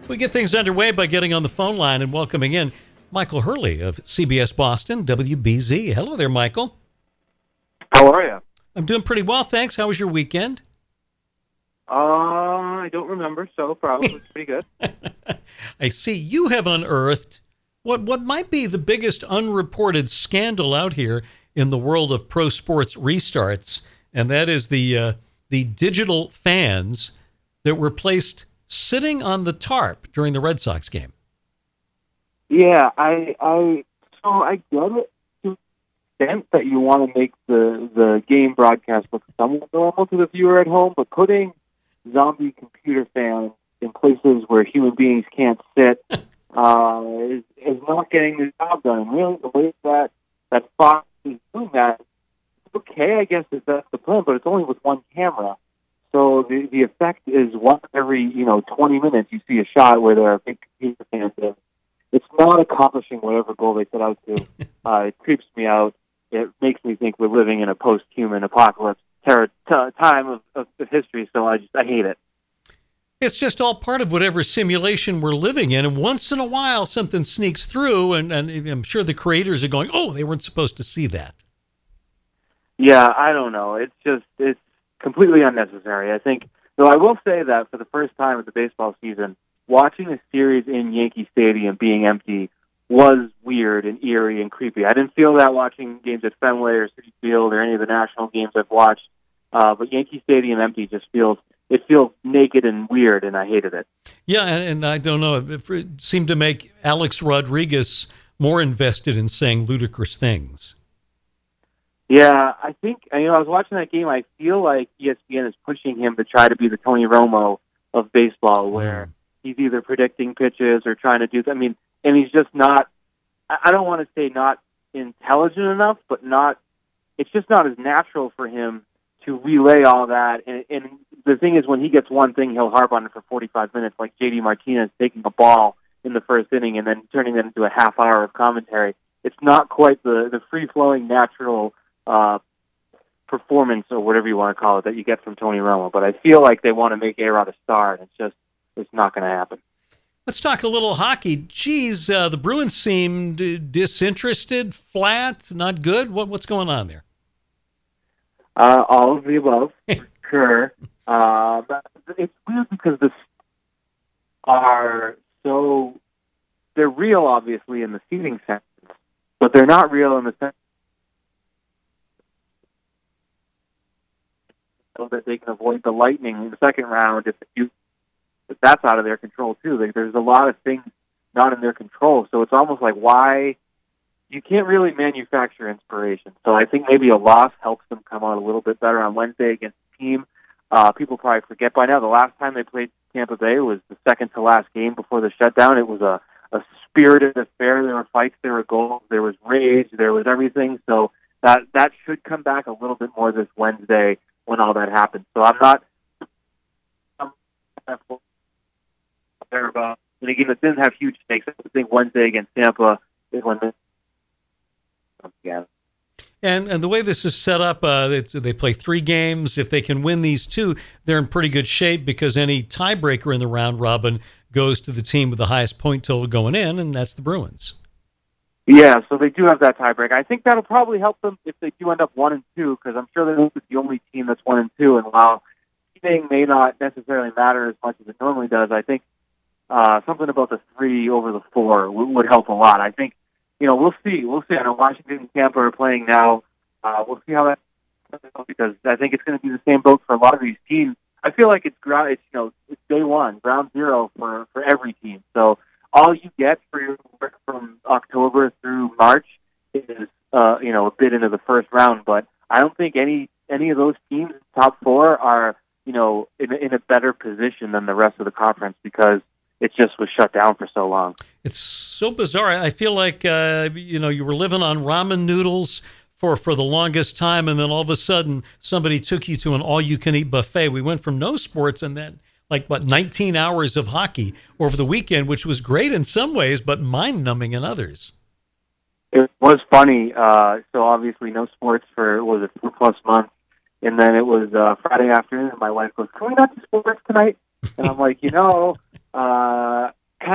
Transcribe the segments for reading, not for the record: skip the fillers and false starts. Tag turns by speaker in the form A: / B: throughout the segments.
A: We get things underway by getting on the phone line and welcoming in Michael Hurley of CBS Boston, WBZ. Hello there, Michael.
B: How are you?
A: I'm doing pretty well, thanks. How was your weekend?
B: I don't remember, so probably pretty good.
A: I see you have unearthed what might be the biggest unreported scandal out here in the world of pro sports restarts, and that is the digital fans that were placed sitting on the tarp during the Red Sox game.
B: Yeah, I get it to the extent that you want to make the game broadcast look somewhat normal to the viewer at home, but putting zombie computer fans in places where human beings can't sit is not getting the job done. And really, the way that Fox is doing that, okay, I guess if that's the plan, but it's only with one camera. So the effect is once every 20 minutes you see a shot where there are big computer fans in. It's not accomplishing whatever goal they set out to. It creeps me out. It makes me think we're living in a post-human apocalypse time of history, so I hate it.
A: It's just all part of whatever simulation we're living in, and once in a while something sneaks through, and I'm sure the creators are going, oh, they weren't supposed to see that.
B: Yeah, I don't know. It's completely unnecessary. I think, though I will say that for the first time of the baseball season, watching a series in Yankee Stadium being empty was weird and eerie and creepy. I didn't feel that watching games at Fenway or Citi Field or any of the national games I've watched, but Yankee Stadium empty just feels naked and weird, and I hated it.
A: Yeah, and I don't know, it seemed to make Alex Rodriguez more invested in saying ludicrous things.
B: Yeah, I think, I was watching that game, I feel like ESPN is pushing him to try to be the Tony Romo of baseball, where he's either predicting pitches or trying to do, and he's just not, I don't want to say not intelligent enough, but it's just not as natural for him to relay all that. And the thing is, when he gets one thing, he'll harp on it for 45 minutes, like J.D. Martinez taking a ball in the first inning and then turning that into a half hour of commentary. It's not quite the free-flowing, natural performance, or whatever you want to call it, that you get from Tony Romo. But I feel like they want to make A-Rod a star, and it's not going to happen.
A: Let's talk a little hockey. Geez, the Bruins seemed disinterested, flat, not good. What's going on there?
B: All of the above, for sure. But it's weird because they're real, obviously, in the seeding sense, but they're not real in the sense that they can avoid the Lightning in the second round if that's out of their control, too. There's a lot of things not in their control, so it's almost like why you can't really manufacture inspiration. So I think maybe a loss helps them come out a little bit better on Wednesday against the team. People probably forget by now, the last time they played Tampa Bay was the second to last game before the shutdown. It was a spirited affair. There were fights, there were goals, there was rage, there was everything. So that should come back a little bit more this Wednesday when all that happens. So I'm about in a game that didn't have huge stakes. I think Wednesday against Tampa is when this comes again.
A: And the way this is set up, they play 3 games. If they can win these 2, they're in pretty good shape because any tiebreaker in the round robin goes to the team with the highest point total going in, and that's the Bruins.
B: Yeah, so they do have that tiebreaker. I think that'll probably help them if they do end up 1-2, because I'm sure they're the only team that's 1-2. And while seeding may not necessarily matter as much as it normally does, I think something about the 3 over the 4 would help a lot. I think, we'll see. I know Washington and Tampa are playing now. We'll see how that goes, because I think it's going to be the same boat for a lot of these teams. I feel like it's day one, ground zero for every team. So all you get for your work from October through March is a bit into the first round. But I don't think any of those teams, top 4, are in a better position than the rest of the conference, because it just was shut down for so long.
A: It's so bizarre. I feel like you were living on ramen noodles for the longest time, and then all of a sudden somebody took you to an all-you-can-eat buffet. We went from no sports and then 19 hours of hockey over the weekend, which was great in some ways, but mind-numbing in others.
B: It was funny. So obviously no sports for, 4+ months, and then it was Friday afternoon, and my wife goes, "Can we not do sports tonight?" And I'm like,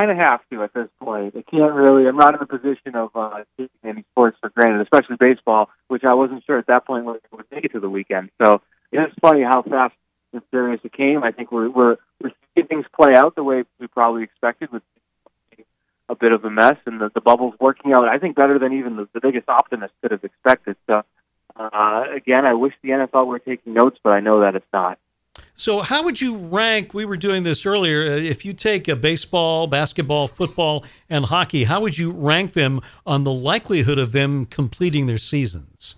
B: kind of have to at this point. I can't really. I'm not in a position of taking any sports for granted, especially baseball, which I wasn't sure at that point would make it to the weekend. So it's funny how fast and furious it came. I think we're seeing things play out the way we probably expected, with a bit of a mess, and the bubble's working out, I think, better than even the biggest optimist could have expected. So again, I wish the NFL were taking notes, but I know that it's not.
A: So how would you rank, we were doing this earlier, if you take a baseball, basketball, football, and hockey, how would you rank them on the likelihood of them completing their seasons?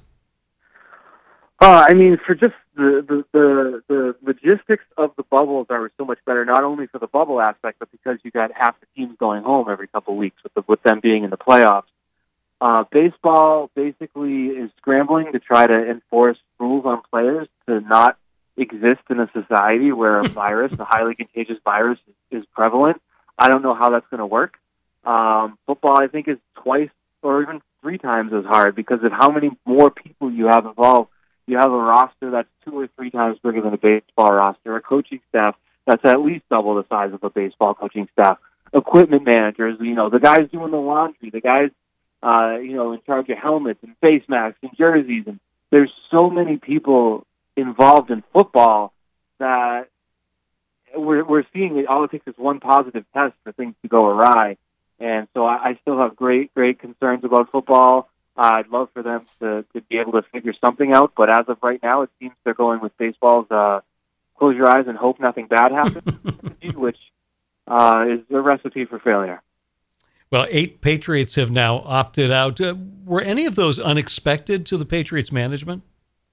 B: I mean, for just the logistics of the bubbles are so much better, not only for the bubble aspect, but because you got half the teams going home every couple of weeks with them being in the playoffs. Baseball basically is scrambling to try to enforce rules on players to not exist in a society where a virus, a highly contagious virus, is prevalent. I don't know how that's going to work. Football, I think, is twice or even three times as hard because of how many more people you have involved. You have a roster that's 2 or 3 times bigger than a baseball roster, a coaching staff that's at least double the size of a baseball coaching staff, equipment managers, the guys doing the laundry, the guys, in charge of helmets and face masks and jerseys. And there's so many people involved in football that we're seeing it. All it takes is one positive test for things to go awry. And so I still have great concerns about football. I'd love for them to be able to figure something out, but as of right now, it seems they're going with baseball's close your eyes and hope nothing bad happens, which is a recipe for failure.
A: Well, 8 Patriots have now opted out. Were any of those unexpected to the Patriots management?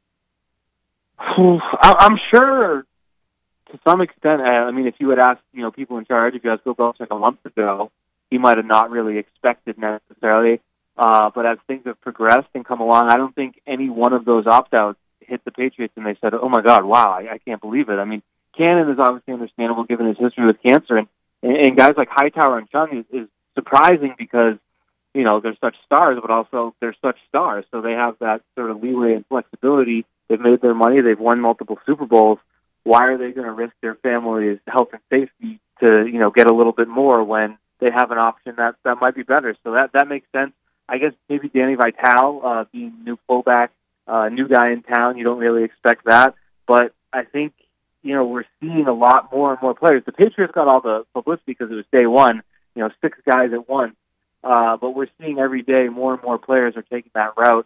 B: I'm sure to some extent. I mean, if you had asked, people in charge, if you asked Bill Belichick a month ago, he might have not really expected necessarily. But as things have progressed and come along, I don't think any one of those opt-outs hit the Patriots and they said, oh, my God, wow, I can't believe it. I mean, Cannon is obviously understandable given his history with cancer. And guys like Hightower and Chung is surprising because, they're such stars, but also they're such stars. So they have that sort of leeway and flexibility. They've made their money. They've won multiple Super Bowls. Why are they going to risk their family's health and safety to, get a little bit more when they have an option that might be better? So that makes sense. I guess maybe Danny Vitale, being new fullback, new guy in town, you don't really expect that. But I think, we're seeing a lot more and more players. The Patriots got all the publicity because it was day one, 6 guys at once. But we're seeing every day more and more players are taking that route.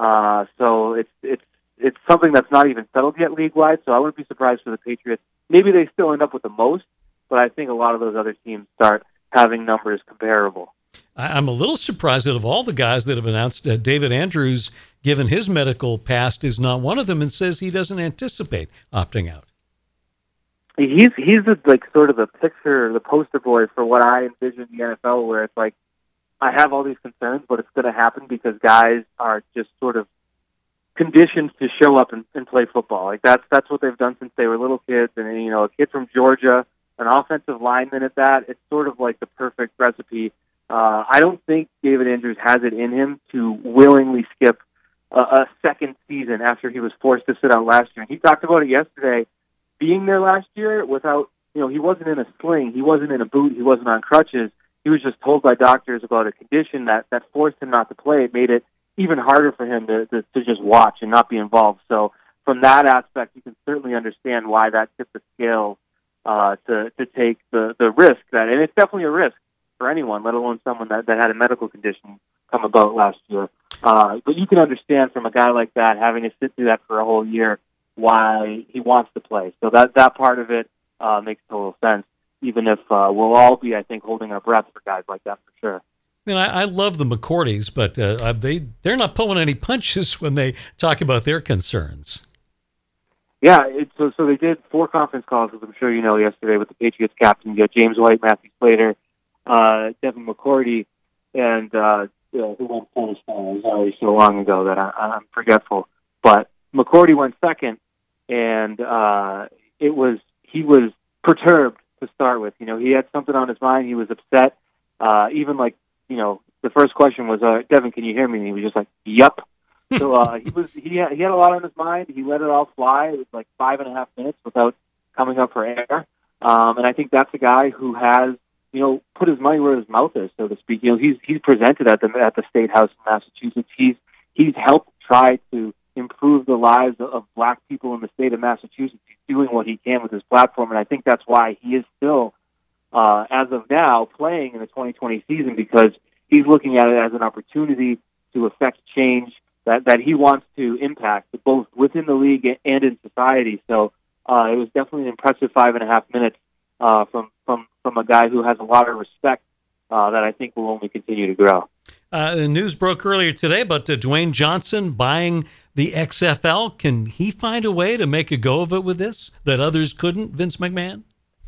B: So it's something that's not even settled yet league-wide, so I wouldn't be surprised for the Patriots. Maybe they still end up with the most, but I think a lot of those other teams start having numbers comparable.
A: I'm a little surprised that of all the guys that have announced, David Andrews, given his medical past, is not one of them and says he doesn't anticipate opting out.
B: He's sort of the picture, the poster boy for what I envision the NFL, where it's like, I have all these concerns, but it's going to happen because guys are just sort of conditioned to show up and play football. Like that's what they've done since they were little kids. And a kid from Georgia, an offensive lineman at that, it's sort of like the perfect recipe. I don't think David Andrews has it in him to willingly skip a second season after he was forced to sit out last year. And he talked about it yesterday, being there last year without, he wasn't in a sling, he wasn't in a boot, he wasn't on crutches. He was just told by doctors about a condition that forced him not to play. It made it even harder for him to just watch and not be involved. So from that aspect, you can certainly understand why that tipped the scale to take the risk. And it's definitely a risk for anyone, let alone someone that had a medical condition come about last year. But you can understand from a guy like that having to sit through that for a whole year why he wants to play. So that part of it makes total sense, even if we'll all be, I think, holding our breath for guys like that for sure.
A: I love the McCourties, but they're not pulling any punches when they talk about their concerns.
B: Yeah, so they did 4 conference calls, as I'm sure you know, yesterday with the Patriots captain. You got James White, Matthew Slater, Devin McCourty, and who went first? It was already so long ago that I'm forgetful. But McCourty went second, and he was perturbed to start with. He had something on his mind. He was upset. Even the first question was, Devin, can you hear me? And he was just like, yup. So he had a lot on his mind. He let it all fly. It was like 5.5 minutes without coming up for air. And I think that's a guy who has put his money where his mouth is, so to speak. He's presented at the State House in Massachusetts. He's helped try to improve the lives of black people in the state of Massachusetts. He's doing what he can with his platform, and I think that's why he is still, as of now, playing in the 2020 season, because he's looking at it as an opportunity to affect change that he wants to impact, both within the league and in society. So it was definitely an impressive 5.5 minutes from a guy who has a lot of respect that I think will only continue to grow.
A: The news broke earlier today about Dwayne Johnson buying the XFL. Can he find a way to make a go of it with this that others couldn't, Vince McMahon?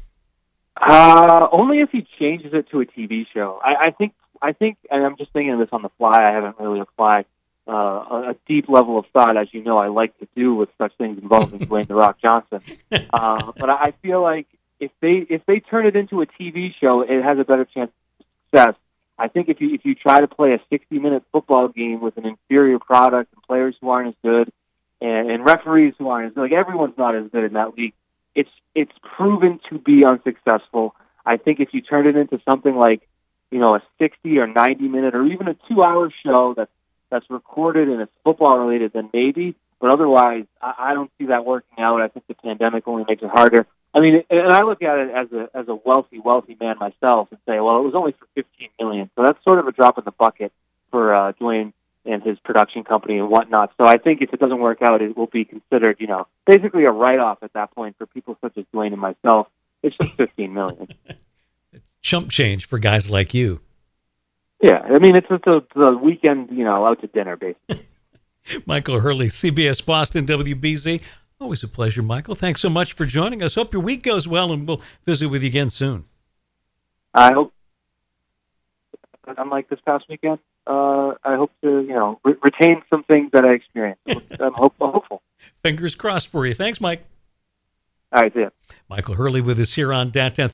B: Only if he changes it to a TV show. I think, and I'm just thinking of this on the fly. I haven't really applied a deep level of thought, as you know, I like to do with such things involving Dwayne "The Rock" Johnson. But I feel like if they turn it into a TV show, it has a better chance of success. I think if you try to play a 60-minute football game with an inferior product and players who aren't as good and referees who aren't as good, like everyone's not as good in that league, it's proven to be unsuccessful. I think if you turn it into something like, a 60 or 90-minute or even a 2-hour show that's recorded and it's football related, then maybe. But otherwise, I don't see that working out. I think the pandemic only makes it harder. I mean, and I look at it as a wealthy man myself and say, well, it was only for $15 million, so that's sort of a drop in the bucket for Dwayne and his production company and whatnot. So I think if it doesn't work out, it will be considered, basically a write-off at that point for people such as Dwayne and myself. It's just $15 million.
A: It's chump change for guys like you.
B: Yeah, I mean, it's just a weekend, out to dinner, basically.
A: Michael Hurley, CBS Boston, WBZ. Always a pleasure, Michael. Thanks so much for joining us. Hope your week goes well, and we'll visit with you again soon.
B: I hope, unlike this past weekend, I hope to, retain some things that I experienced. I'm hopeful.
A: Fingers crossed for you. Thanks, Mike.
B: All right, see ya.
A: Michael Hurley with us here on Downtown.